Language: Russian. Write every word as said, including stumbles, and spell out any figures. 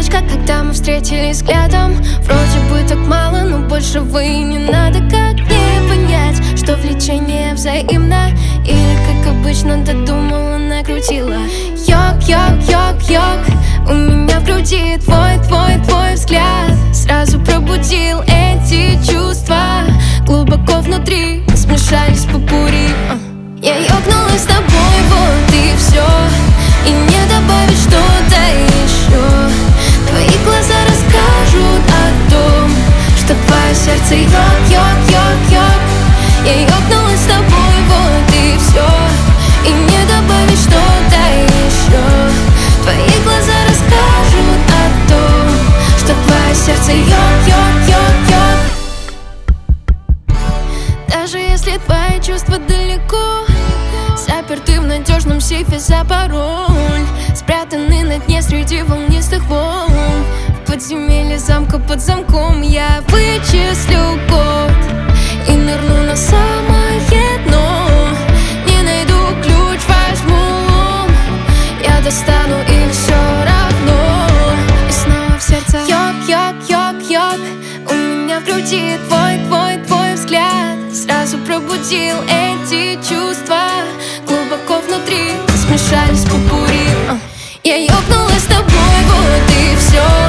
Девочка, когда мы встретились взглядом, вроде бы так мало, но больше вы не надо. Как мне понять, что влечение взаимно? Или, как обычно, додумала, накрутила? Йог, йог, йог, йог, у меня в груди твой, твой, твой взгляд сразу пробудил эти чувства. Глубоко внутри смешались попурри. Я ёкнулась с тобой, вот и все, и не добавить что-то еще. Твои глаза расскажут о том, что твое сердце йог, йог, йог, йог. Я ёкнулась с тобой, вот и все, и не добавить что-то еще. Твои глаза расскажут о том, что твое сердце йог, йог, йог, йог. Даже если твои чувства далеко, заперты в надежном сейфе за пароль, спрятаны на дне среди волнистых волн. В подземелье замка под замком я вычислю код и нырну на самое дно. Не найду ключ, возьму лом, я достану их все равно. И снова в сердце йог, йог, йог, йог. У меня в груди твой, твой, твой взгляд сразу пробудил эти чувства. Глубоко внутри смешались попурри. Я ёкнулась с тобой, вот и все,